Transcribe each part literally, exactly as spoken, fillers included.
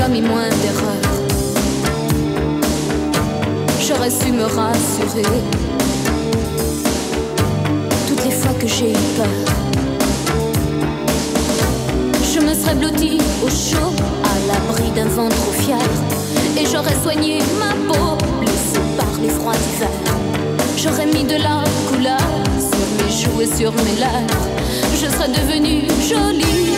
commis moins d'erreurs. J'aurais su me rassurer toutes les fois que j'ai eu peur. Je me serais blottie au chaud, à l'abri d'un vent trop fier, et j'aurais soigné ma peau, blessée par les froids d'hiver. J'aurais mis de la couleur sur mes joues et sur mes lèvres. Je serais devenue jolie.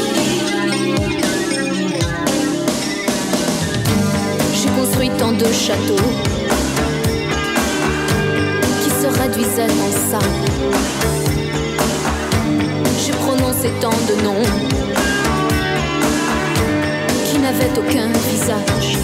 J'ai construit tant de châteaux qui se réduisaient en sable. J'ai prononcé tant de noms qui n'avaient aucun visage.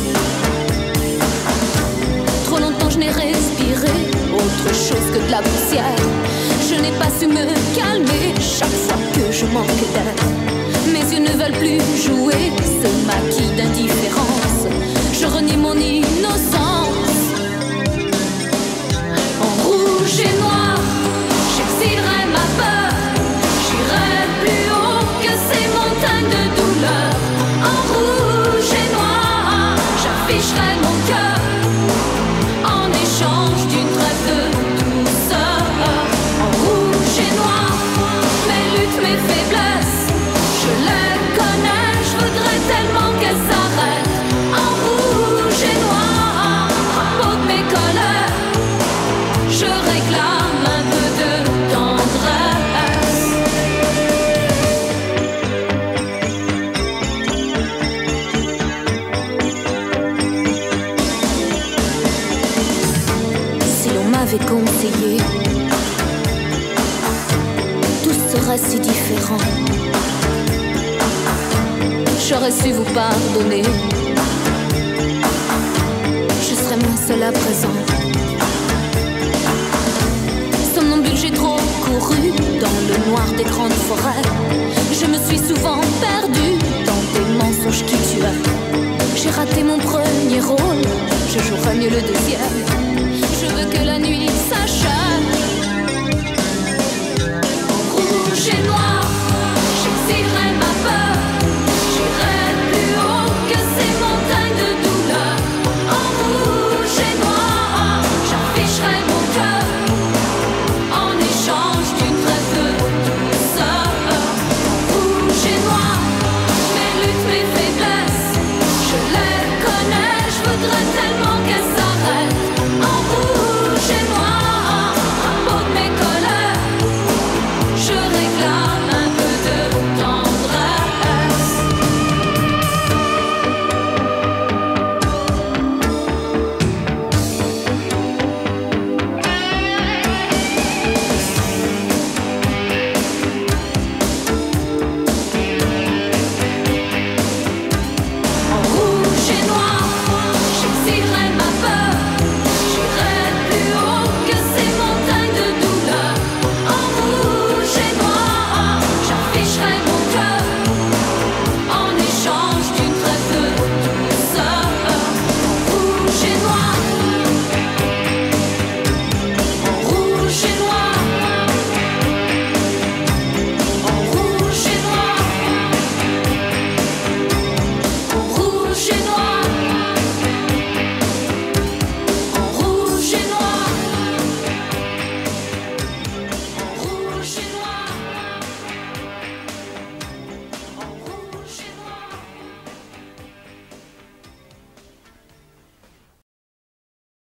Trop longtemps je n'ai respiré autre chose que de la poussière. Je n'ai pas su me calmer chaque fois que je manque d'air. Mes yeux ne veulent plus jouer ce maquis d'indifférence. Je renie mon innocence. En rouge et noir, j'exilerai ma peur. J'irai plus haut que ces montagnes de douleur. En rouge et noir, j'afficherai mon cœur en échange d'une trêve de douceur. En rouge et noir, mes luttes, mes faiblesses, je les connais, je voudrais tellement qu'elles s'arrêtent. En rouge et noir, drapeau de mes colères, je réclame un peu de tendresse. Si l'on m'avait conseillé, tout serait si différent. J'aurais su vous pardonner. Je serais moins seule à présent. Somnambule, j'ai trop couru dans le noir des grandes forêts. Je me suis souvent perdue dans des mensonges qui tuaient. J'ai raté mon premier rôle, je jouerai mieux le deuxième. Je veux que la